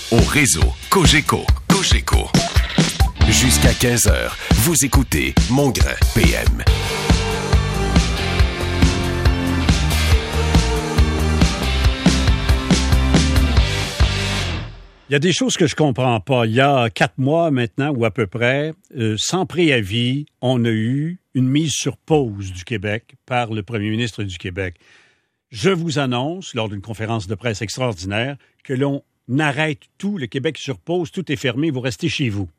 au réseau Cogeco. Jusqu'à 15h, vous écoutez Mongrain PM. Il y a des choses que je comprends pas. Il y a 4 mois maintenant, ou à peu près, sans préavis, on a eu une mise sur pause du Québec par le premier ministre du Québec. Je vous annonce, lors d'une conférence de presse extraordinaire, que l'on arrête tout, le Québec sur pause, tout est fermé, vous restez chez vous.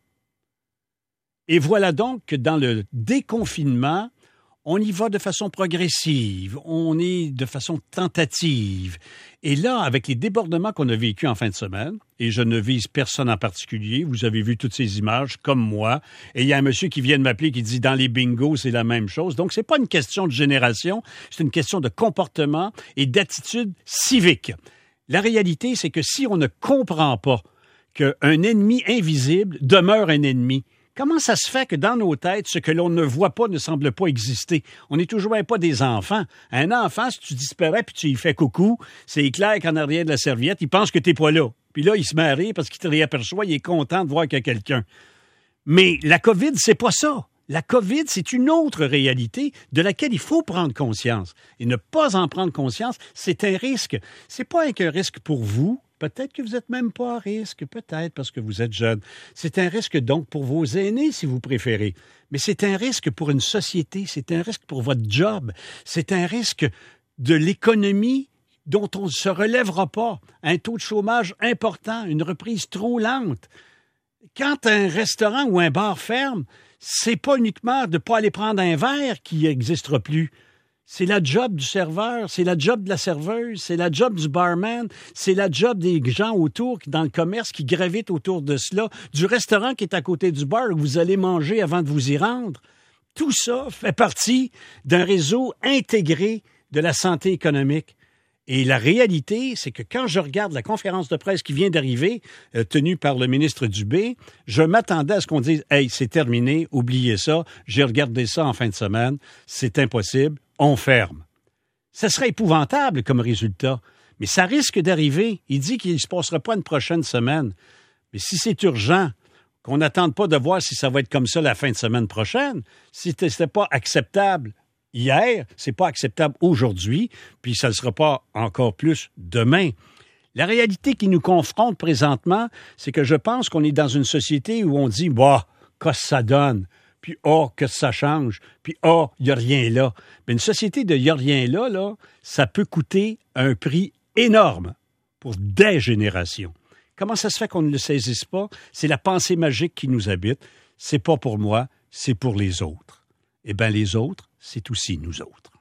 Et voilà donc que dans le déconfinement, on y va de façon progressive, on est de façon tentative. Et là, avec les débordements qu'on a vécus en fin de semaine, et je ne vise personne en particulier, vous avez vu toutes ces images, comme moi, et il y a un monsieur qui vient de m'appeler qui dit « dans les bingos, c'est la même chose ». Donc, c'est pas une question de génération, c'est une question de comportement et d'attitude civique. La réalité, c'est que si on ne comprend pas qu'un ennemi invisible demeure un ennemi, comment ça se fait que dans nos têtes, ce que l'on ne voit pas ne semble pas exister? On n'est toujours pas des enfants. Un enfant, si tu disparais puis tu y fais coucou, c'est clair qu'en arrière de la serviette, il pense que tu n'es pas là. Puis là, il se met à rire parce qu'il te réaperçoit, il est content de voir qu'il y a quelqu'un. Mais la COVID, c'est pas ça. La COVID, c'est une autre réalité de laquelle il faut prendre conscience. Et ne pas en prendre conscience, c'est un risque. C'est pas qu'un risque pour vous. Peut-être que vous n'êtes même pas à risque, peut-être parce que vous êtes jeune. C'est un risque donc pour vos aînés, si vous préférez. Mais c'est un risque pour une société, c'est un risque pour votre job, c'est un risque de l'économie dont on ne se relèvera pas. Un taux de chômage important, une reprise trop lente. Quand un restaurant ou un bar ferme, c'est pas uniquement de ne pas aller prendre un verre qui n'existera plus. C'est la job du serveur, c'est la job de la serveuse, c'est la job du barman, c'est la job des gens autour, dans le commerce, qui gravitent autour de cela, du restaurant qui est à côté du bar où vous allez manger avant de vous y rendre. Tout ça fait partie d'un réseau intégré de la santé économique. Et la réalité, c'est que quand je regarde la conférence de presse qui vient d'arriver, tenue par le ministre Dubé, je m'attendais à ce qu'on dise « Hey, c'est terminé, oubliez ça, j'ai regardé ça en fin de semaine, c'est impossible, on ferme ». Ça serait épouvantable comme résultat, mais ça risque d'arriver. Il dit qu'il ne se passera pas une prochaine semaine. Mais si c'est urgent, qu'on n'attende pas de voir si ça va être comme ça la fin de semaine prochaine, si ce n'était pas acceptable hier, c'est pas acceptable aujourd'hui, puis ça ne sera pas encore plus demain. La réalité qui nous confronte présentement, c'est que je pense qu'on est dans une société où on dit « Bah, qu'est-ce que ça donne? » Puis « Oh, que ça change? » Puis « Oh, il n'y a rien là. » Mais une société de « il n'y a rien là, ça peut coûter un prix énorme pour des générations. Comment ça se fait qu'on ne le saisisse pas? C'est la pensée magique qui nous habite. C'est pas pour moi, c'est pour les autres. Eh bien, les autres, c'est aussi nous autres.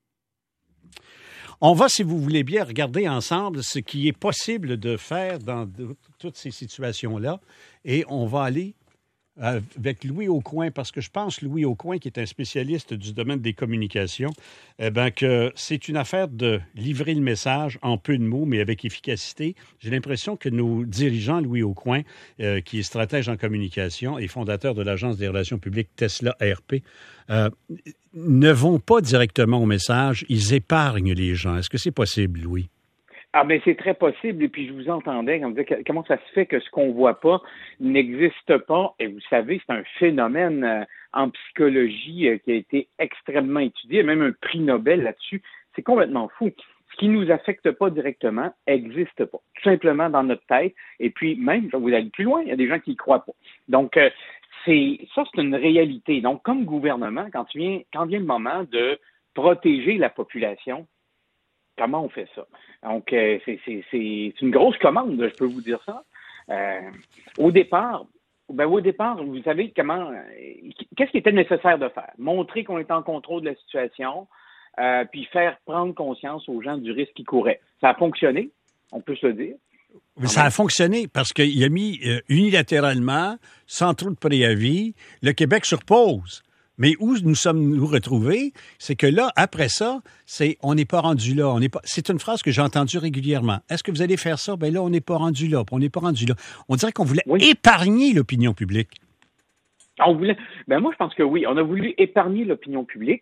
On va, si vous voulez bien, regarder ensemble ce qui est possible de faire dans toutes ces situations-là. Et on va aller avec Louis Aucoin, parce que je pense, Louis Aucoin, qui est un spécialiste du domaine des communications, que c'est une affaire de livrer le message en peu de mots, mais avec efficacité. J'ai l'impression que nos dirigeants, Louis Aucoin, qui est stratège en communication et fondateur de l'Agence des relations publiques Tesla RP, ne vont pas directement au message, ils épargnent les gens. Est-ce que c'est possible, Louis? Ah ben c'est très possible, et puis je vous entendais quand vous dites comment ça se fait que ce qu'on voit pas n'existe pas, et vous savez, c'est un phénomène en psychologie qui a été extrêmement étudié, même un prix Nobel là-dessus, c'est complètement fou. Ce qui nous affecte pas directement n'existe pas, tout simplement dans notre tête, et puis même, vous allez plus loin, il y a des gens qui y croient pas. Donc, c'est une réalité. Donc, comme gouvernement, quand vient le moment de protéger la population, comment on fait ça? Donc, c'est une grosse commande, je peux vous dire ça. Au départ, vous savez qu'est-ce qui était nécessaire de faire? Montrer qu'on était en contrôle de la situation, puis faire prendre conscience aux gens du risque qu'ils couraient. Ça a fonctionné, on peut se le dire. Ça a fonctionné parce qu'il a mis unilatéralement, sans trop de préavis, le Québec sur pause. Mais où nous sommes-nous retrouvés, c'est que là, après ça, on n'est pas rendu là. C'est une phrase que j'ai entendue régulièrement. Est-ce que vous allez faire ça? Ben là, on n'est pas rendu là. On n'est pas rendu là. On dirait qu'on voulait épargner l'opinion publique. Moi, je pense que oui. On a voulu épargner l'opinion publique.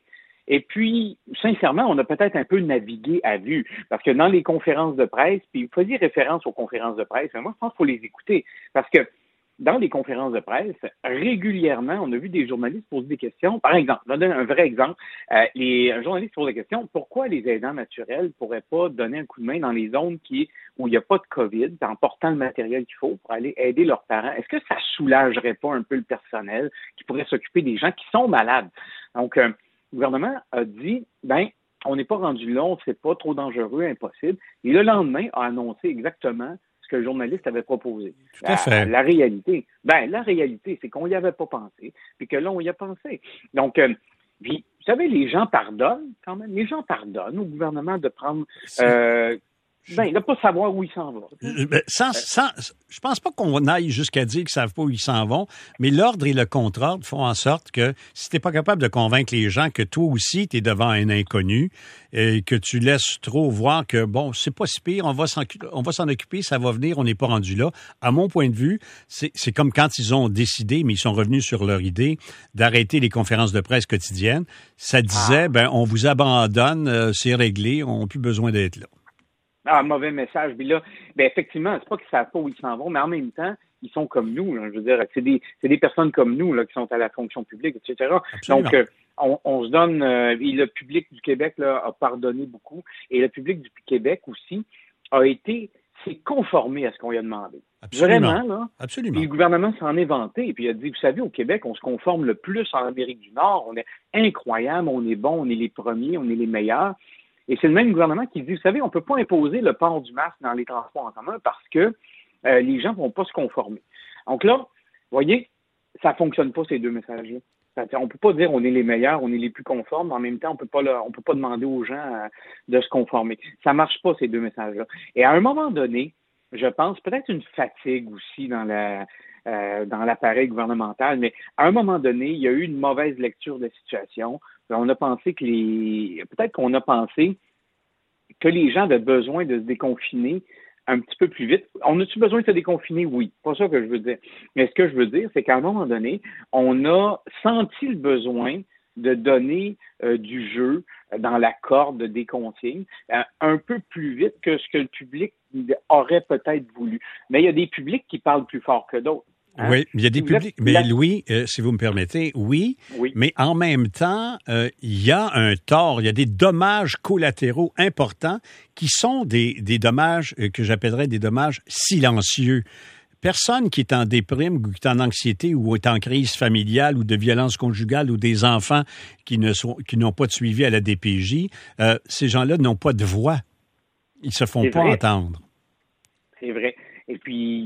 Et puis, sincèrement, on a peut-être un peu navigué à vue, parce que dans les conférences de presse, puis vous faisiez référence aux conférences de presse, mais moi, je pense qu'il faut les écouter, parce que dans les conférences de presse, régulièrement, on a vu des journalistes poser des questions. Par exemple, je vais donner un vrai exemple. Un journaliste pose la question, pourquoi les aidants naturels ne pourraient pas donner un coup de main dans les zones où il n'y a pas de COVID, en portant le matériel qu'il faut pour aller aider leurs parents? Est-ce que ça soulagerait pas un peu le personnel qui pourrait s'occuper des gens qui sont malades? Donc, le gouvernement a dit, on n'est pas rendu là, c'est pas trop dangereux, impossible. Et le lendemain, a annoncé exactement ce que le journaliste avait proposé. Tout à fait. La réalité, c'est qu'on n'y avait pas pensé, puis que là, on y a pensé. Donc, puis, vous savez, les gens pardonnent quand même. Les gens pardonnent au gouvernement de prendre... de ne pas savoir où il s'en va. Je pense pas qu'on aille jusqu'à dire qu'ils savent pas où ils s'en vont, mais l'ordre et le contre-ordre font en sorte que si t'es pas capable de convaincre les gens que toi aussi tu es devant un inconnu et que tu laisses trop voir que bon, c'est pas si pire, on va s'en occuper, ça va venir, on n'est pas rendu là. À mon point de vue, c'est comme quand ils ont décidé, mais ils sont revenus sur leur idée d'arrêter les conférences de presse quotidiennes. Ça disait on vous abandonne, c'est réglé, on n'a plus besoin d'être là. Mauvais message. Puis là, effectivement, c'est pas qu'ils savent pas où ils s'en vont, mais en même temps, ils sont comme nous. Là, je veux dire, c'est des personnes comme nous là, qui sont à la fonction publique, etc. Absolument. Donc, on se donne... et le public du Québec là, a pardonné beaucoup. Et le public du Québec aussi s'est conformé à ce qu'on lui a demandé. Absolument. Vraiment, là. Absolument. Puis le gouvernement s'en est vanté. Puis il a dit, vous savez, au Québec, on se conforme le plus en Amérique du Nord. On est incroyable, on est bon, on est les premiers, on est les meilleurs. Et c'est le même gouvernement qui dit, vous savez, on ne peut pas imposer le port du masque dans les transports en commun parce que les gens ne vont pas se conformer. Donc là, vous voyez, ça ne fonctionne pas, ces deux messages-là. On ne peut pas dire on est les meilleurs, on est les plus conformes, mais en même temps, on peut pas demander aux gens de se conformer. Ça ne marche pas, ces deux messages-là. Et à un moment donné, je pense peut-être une fatigue aussi dans l'appareil gouvernemental, mais à un moment donné, il y a eu une mauvaise lecture de la situation. On a pensé peut-être qu'on a pensé que les gens avaient besoin de se déconfiner un petit peu plus vite. On a-tu besoin de se déconfiner? Oui. Pas ça que je veux dire. Mais ce que je veux dire, c'est qu'à un moment donné, on a senti le besoin de donner du jeu dans la corde des consignes un peu plus vite que ce que le public aurait peut-être voulu. Mais il y a des publics qui parlent plus fort que d'autres. Hein? Oui, il y a des publics. Mais Louis, si vous me permettez, oui. Mais en même temps, il y a un tort, il y a des dommages collatéraux importants qui sont des dommages que j'appellerais des dommages silencieux. Personne qui est en déprime ou qui est en anxiété ou est en crise familiale ou de violence conjugale ou des enfants qui n'ont pas de suivi à la DPJ, ces gens-là n'ont pas de voix. Ils se font pas entendre. C'est vrai. Et puis,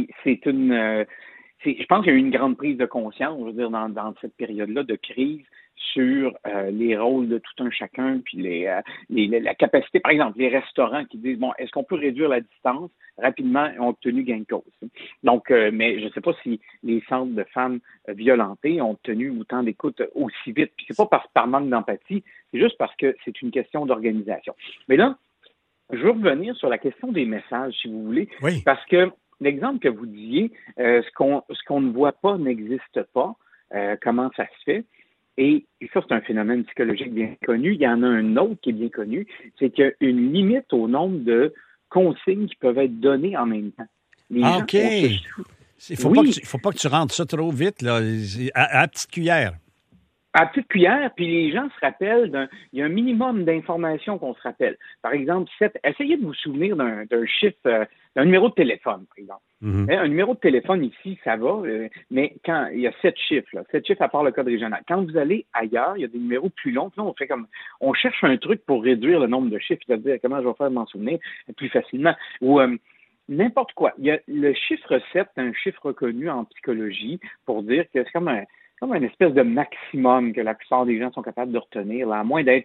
je pense qu'il y a eu une grande prise de conscience, je veux dire, dans cette période-là de crise sur les rôles de tout un chacun, puis la capacité, par exemple, les restaurants qui disent, est-ce qu'on peut réduire la distance rapidement et ont obtenu gain de cause. Donc, mais je ne sais pas si les centres de femmes violentées ont obtenu autant d'écoute aussi vite. Puis c'est pas par manque d'empathie, c'est juste parce que c'est une question d'organisation. Mais là, je veux revenir sur la question des messages, si vous voulez, parce que l'exemple que vous disiez, ce qu'on ne voit pas n'existe pas, comment ça se fait? Et ça, c'est un phénomène psychologique bien connu. Il y en a un autre qui est bien connu, c'est qu'il y a une limite au nombre de consignes qui peuvent être données en même temps. OK. Il ne faut pas que tu rentres ça trop vite, là, à petite cuillère. À petite cuillère, puis les gens se rappellent il y a un minimum d'informations qu'on se rappelle. Par exemple, essayez de vous souvenir d'un chiffre, d'un numéro de téléphone, par exemple. Mm-hmm. Un numéro de téléphone ici, ça va, mais quand il y a 7 chiffres, 7 chiffres à part le code régional. Quand vous allez ailleurs, il y a des numéros plus longs. Là, on cherche un truc pour réduire le nombre de chiffres, c'est-à-dire comment je vais faire m'en souvenir plus facilement. Ou n'importe quoi. Il y a le chiffre 7, un chiffre reconnu en psychologie pour dire que c'est comme une espèce de maximum que la plupart des gens sont capables de retenir, là, à moins d'être,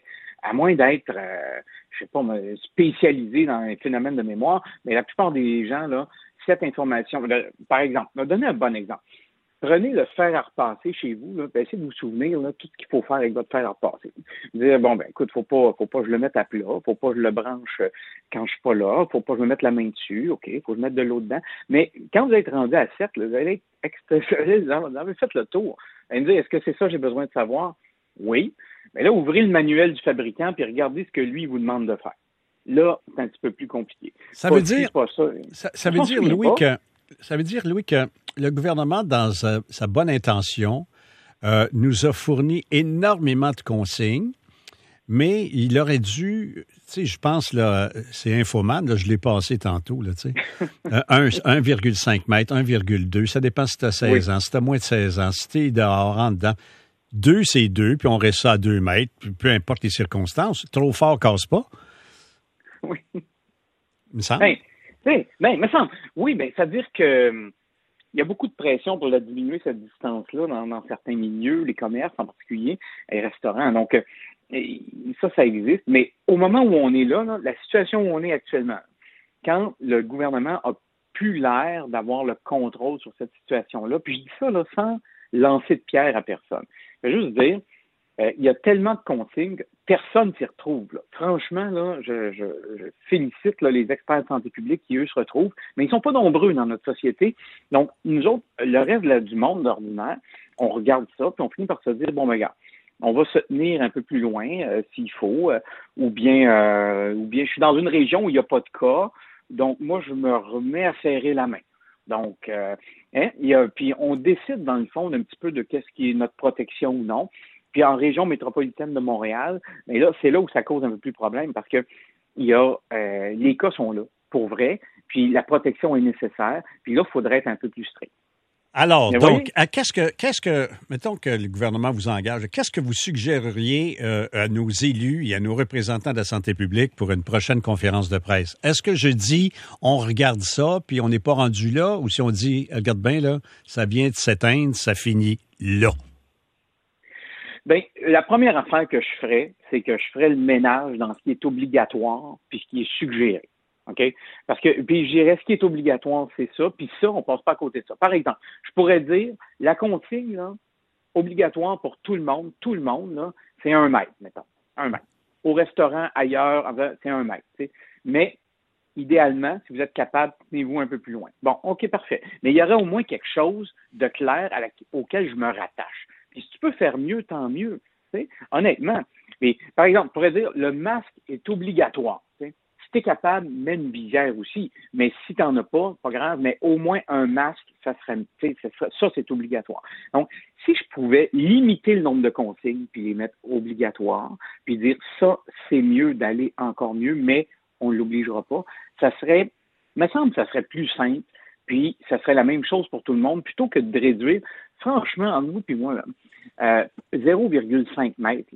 je sais pas, spécialisé dans les phénomènes de mémoire, mais la plupart des gens, là, cette information, par exemple, je vais donner un bon exemple. Prenez le fer à repasser chez vous, là, essayez de vous souvenir là, tout ce qu'il faut faire avec votre fer à repasser. Vous dire, écoute, faut pas que je le mette à plat, faut pas que je le branche quand je suis pas là, faut pas que je me mette la main dessus, OK, faut que je mette de l'eau dedans. Mais quand vous êtes rendu à 7, là, vous allez être vous avez fait le tour. Vous allez me dire, est-ce que c'est ça que j'ai besoin de savoir? Oui. Mais là, ouvrez le manuel du fabricant puis regardez ce que lui vous demande de faire. Là, c'est un petit peu plus compliqué. Ça veut dire, pas ça. Ça veut dire, Louis, que le gouvernement, dans sa bonne intention, nous a fourni énormément de consignes, mais il aurait dû, tu sais, je pense, là, c'est Infoman, là, je l'ai passé tantôt, là, tu sais, 1,5 mètres, 1,2, ça dépend si tu as 16 ans, si tu as moins de 16 ans, si tu es dehors, en dedans. 2, c'est 2, puis on reste ça à 2 mètres, puis peu importe les circonstances. Trop fort, casse pas. Oui. Il me semble. Me semble. Oui, ça veut dire que il y a beaucoup de pression pour la diminuer, cette distance-là, dans certains milieux, les commerces en particulier, les restaurants. Donc, ça existe. Mais au moment où on est là, la situation où on est actuellement, quand le gouvernement a plus l'air d'avoir le contrôle sur cette situation-là, puis je dis ça là, sans lancer de pierre à personne. Je veux juste dire, il y a tellement de consignes que personne s'y retrouve. Là. Franchement, là, je félicite là, les experts de santé publique qui, eux, se retrouvent, mais ils ne sont pas nombreux dans notre société. Donc, nous autres, le reste du monde ordinaire, on regarde ça, puis on finit par se dire, bon, regarde, on va se tenir un peu plus loin s'il faut, ou bien je suis dans une région où il n'y a pas de cas, donc moi, je me remets à serrer la main. Donc, puis on décide, dans le fond, un petit peu de qu'est-ce qui est notre protection ou non. Puis en région métropolitaine de Montréal, mais là, c'est là où ça cause un peu plus de problème parce que les cas sont là, pour vrai, puis la protection est nécessaire, puis là, il faudrait être un peu plus strict. Alors, mais donc, qu'est-ce que, mettons que le gouvernement vous engage, qu'est-ce que vous suggéreriez à nos élus et à nos représentants de la santé publique pour une prochaine conférence de presse? Est-ce que je dis, on regarde ça, puis on n'est pas rendu là, ou si on dit, regarde bien, là, ça vient de s'éteindre, ça finit là? Bien, la première affaire que je ferais, c'est que je ferais le ménage dans ce qui est obligatoire puis ce qui est suggéré. OK? Parce que, puis je dirais, ce qui est obligatoire, c'est ça, puis ça, on passe pas à côté de ça. Par exemple, je pourrais dire, la consigne, là, obligatoire pour tout le monde, là, c'est 1 mètre, mettons. 1 mètre. Au restaurant, ailleurs, c'est 1 mètre. T'sais. Mais, idéalement, si vous êtes capable, tenez-vous un peu plus loin. Bon, OK, parfait. Mais il y aurait au moins quelque chose de clair auquel je me rattache. Puis si tu peux faire mieux, tant mieux. T'sais. Honnêtement. Mais, par exemple, on pourrait dire, le masque est obligatoire. T'sais. Si tu es capable, mets une visière aussi. Mais si tu n'en as pas grave, mais au moins un masque, ça c'est obligatoire. Donc, si je pouvais limiter le nombre de consignes, puis les mettre obligatoires, puis dire ça, c'est mieux d'aller encore mieux, mais on ne l'obligera pas, ça serait, me semble que ça serait plus simple, puis ça serait la même chose pour tout le monde, plutôt que de réduire, franchement, entre vous puis moi, là, 0,5 mètres.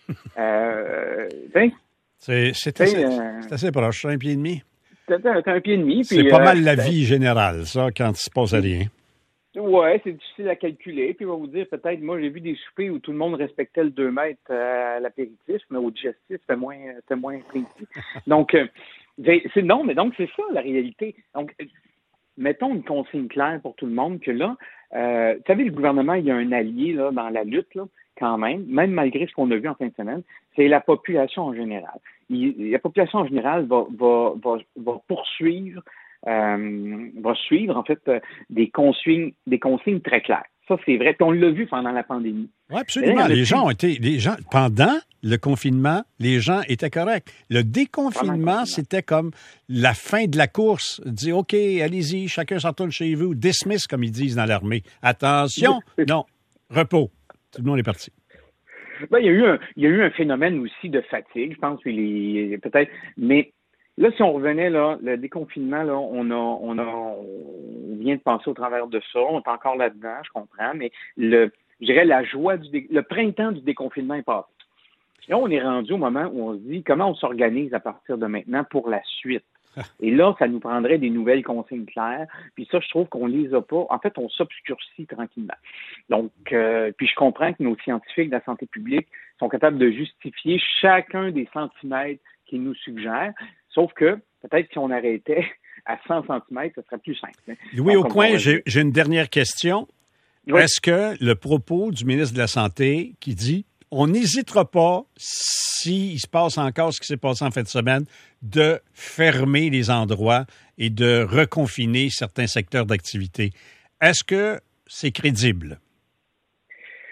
C'est assez proche, 1,5 pied. C'est 1,5 pied. C'est pas mal la vie générale, ça, quand il se passe rien. Oui, c'est difficile à calculer. Puis, on va vous dire, peut-être, moi, j'ai vu des soupers où tout le monde respectait le 2 mètres à l'apéritif, mais au digestif, c'était moins précis. Donc, donc, c'est ça, la réalité. Donc, mettons une consigne claire pour tout le monde que là, vous savez, le gouvernement, il y a un allié là, dans la lutte, là, quand même malgré ce qu'on a vu en fin de semaine, c'est la population en général. La population en général va poursuivre, va suivre, en fait, des consignes très claires. Ça, c'est vrai. Puis on l'a vu pendant la pandémie. Oui, absolument. Les gens, pendant le confinement, les gens étaient corrects. Le déconfinement, c'était comme la fin de la course. Dire, OK, allez-y, chacun s'en retourne chez vous. Dismiss, comme ils disent dans l'armée. Attention, non, repos. Tout le monde est parti. Ben, il y a eu un phénomène aussi de fatigue, je pense, peut-être. Mais là, si on revenait, là, le déconfinement, là, on vient de passer au travers de ça. On est encore là-dedans, je comprends, mais je dirais la joie le printemps du déconfinement est passé. Là, on est rendu au moment où on se dit comment on s'organise à partir de maintenant pour la suite. Et là, ça nous prendrait des nouvelles consignes claires. Puis ça, je trouve qu'on les a pas. En fait, on s'obscurcit tranquillement. Donc, puis je comprends que nos scientifiques de la santé publique sont capables de justifier chacun des centimètres qu'ils nous suggèrent. Sauf que, peut-être si on arrêtait à 100 centimètres, ce serait plus simple. Louis Aucoin, j'ai une dernière question. Oui. Est-ce que le propos du ministre de la Santé qui dit on n'hésitera pas, s'il se passe encore ce qui s'est passé en fin de semaine, de fermer les endroits et de reconfiner certains secteurs d'activité. Est-ce que c'est crédible?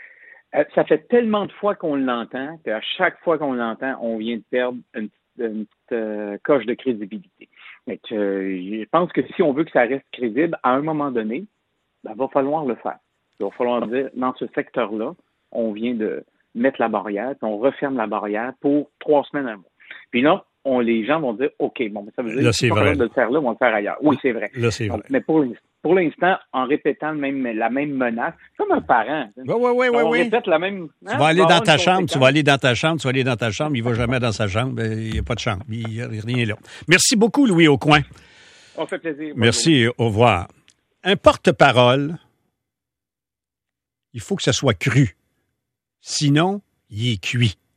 Ça fait tellement de fois qu'on l'entend qu'à chaque fois qu'on l'entend, on vient de perdre une petite coche de crédibilité. Mais je pense que si on veut que ça reste crédible, à un moment donné, il va falloir le faire. Il va falloir dire, dans ce secteur-là, on vient de mettre la barrière, puis on referme la barrière pour 3 semaines, un mois. Puis là, les gens vont dire, OK, bon, ça veut dire là, c'est vrai. De le faire là, on va le faire ailleurs. Oui, c'est vrai. Là, c'est vrai. Mais pour l'instant, en répétant la même menace, comme un parent. Oui. Répète la même. Tu vas aller dans ta chambre, tu vas aller dans ta chambre, il va jamais dans sa chambre, il n'y a pas de chambre, il n'y a rien là. Merci beaucoup, Louis Aucoin. On fait plaisir. Merci, au revoir. Un porte-parole, il faut que ça soit cru. Sinon, il est cuit.